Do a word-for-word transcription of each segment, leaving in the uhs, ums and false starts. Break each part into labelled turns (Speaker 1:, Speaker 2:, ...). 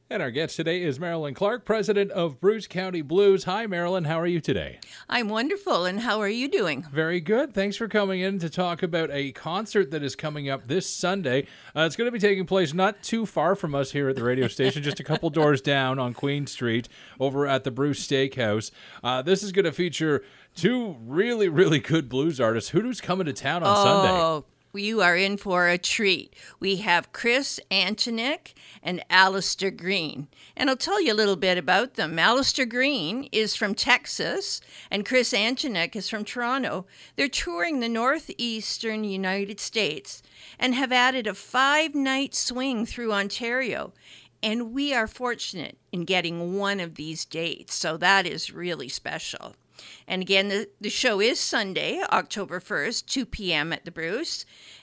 Speaker 1: And our guest today is Marilyn Clark, president of Bruce County Blues. Hi, Marilyn. How are you today?
Speaker 2: I'm wonderful, and how are you doing?
Speaker 1: Very good. Thanks for coming in to talk about a concert that is coming up this Sunday. Uh, it's going to be taking place not too far from us here at the radio station, just a couple doors down on Queen Street over at the Bruce Steakhouse. Uh, this is going to feature two really, really good blues artists. Who's coming to town on
Speaker 2: oh.
Speaker 1: Sunday?
Speaker 2: You are in for a treat. We have Chris Antonik and Alistair Green. And I'll tell you a little bit about them. Alistair Green is from Texas, and Chris Antonik is from Toronto. They're touring the northeastern United States and have added a five-night swing through Ontario. And we are fortunate in getting one of these dates, so that is really special. And again, the, the show is Sunday, October first, two p.m. at the Bruce.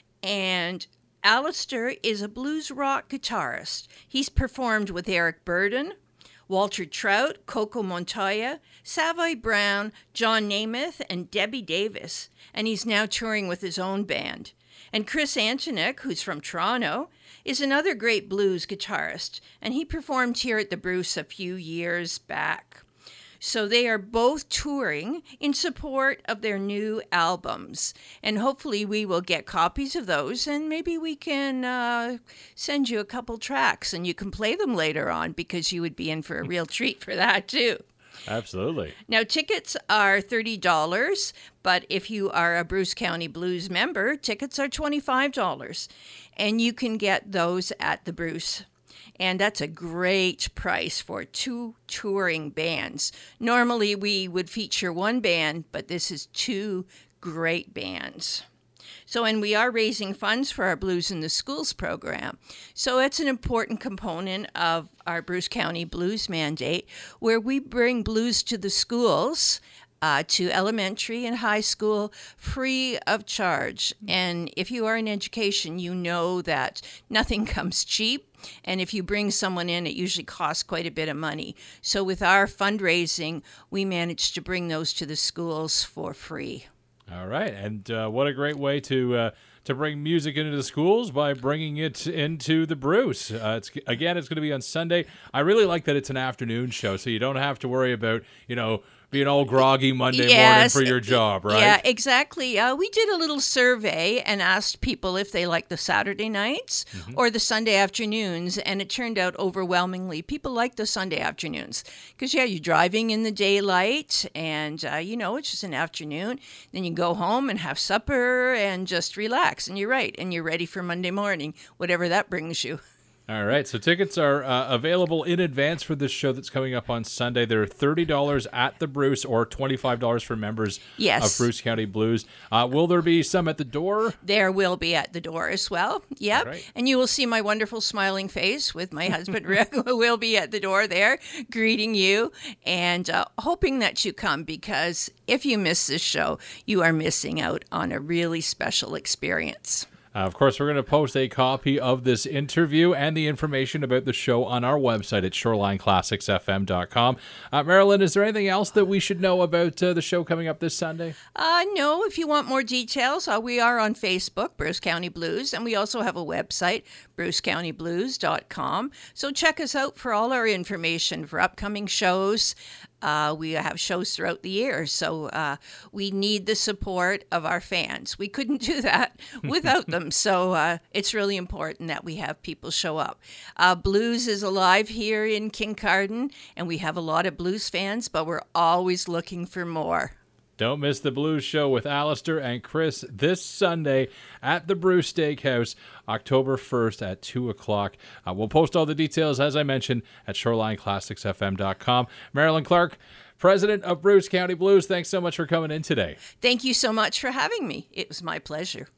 Speaker 2: And Alistair is a blues rock guitarist. He's performed with Eric Burdon, Walter Trout, Coco Montoya, Savoy Brown, John Namath, and Debbie Davis. And he's now touring with his own band. And Chris Antonik, who's from Toronto, is another great blues guitarist. And he performed here at the Bruce a few years back. So they are both touring in support of their new albums. And hopefully we will get copies of those, and maybe we can uh, send you a couple tracks and you can play them later on, because you would be in for a real treat for that too.
Speaker 1: Absolutely.
Speaker 2: Now, tickets are thirty dollars, but if you are a Bruce County Blues member, tickets are twenty-five dollars. And you can get those at the Bruce. And that's a great price for two touring bands. Normally, we would feature one band, but this is two great bands. So, and we are raising funds for our Blues in the Schools program. So it's an important component of our Bruce County Blues Mandate, where we bring blues to the schools, Uh, to elementary and high school, free of charge. And if you are in education, you know that nothing comes cheap. And if you bring someone in, it usually costs quite a bit of money. So with our fundraising, we managed to bring those to the schools for free.
Speaker 1: All right. And uh, what a great way to uh, to bring music into the schools by bringing it into the Bruce. Uh, it's again, it's going to be on Sunday. I really like that it's an afternoon show, so you don't have to worry about, you know, being all groggy Monday
Speaker 2: yes,
Speaker 1: morning for your job, right?
Speaker 2: Yeah, exactly. Uh, we did a little survey and asked people if they like the Saturday nights mm-hmm. or the Sunday afternoons, and it turned out overwhelmingly people like the Sunday afternoons. Because, yeah, you're driving in the daylight, and, uh, you know, it's just an afternoon. Then you go home and have supper and just relax, and you're right, and you're ready for Monday morning, whatever that brings you.
Speaker 1: All right, so tickets are uh, available in advance for this show that's coming up on Sunday. They're thirty dollars at the Bruce or twenty-five dollars for members
Speaker 2: yes.
Speaker 1: of Bruce County Blues. Uh, will there be some at the door?
Speaker 2: There will be at the door as well. Yep.
Speaker 1: Right.
Speaker 2: And you will see my wonderful smiling face with my husband, Rick, who will be at the door there greeting you and uh, hoping that you come, because if you miss this show, you are missing out on a really special experience.
Speaker 1: Uh, of course, we're going to post a copy of this interview and the information about the show on our website at shoreline classics f m dot com. Uh, Marilyn, is there anything else that we should know about uh, the show coming up this Sunday?
Speaker 2: Uh, no, if you want more details, uh, we are on Facebook, Bruce County Blues, and we also have a website, bruce county blues dot com. So check us out for all our information for upcoming shows. Uh, we have shows throughout the year, so uh, we need the support of our fans. We couldn't do that without them, so uh, it's really important that we have people show up. Uh, blues is alive here in Kincardine, and we have a lot of blues fans, but we're always looking for more.
Speaker 1: Don't miss the Blues Show with Alistair and Chris this Sunday at the Bruce Steakhouse, October first at two o'clock. Uh, we'll post all the details, as I mentioned, at shoreline classics f m dot com. Marilyn Clark, president of Bruce County Blues, thanks so much for coming in today.
Speaker 2: Thank you so much for having me. It was my pleasure.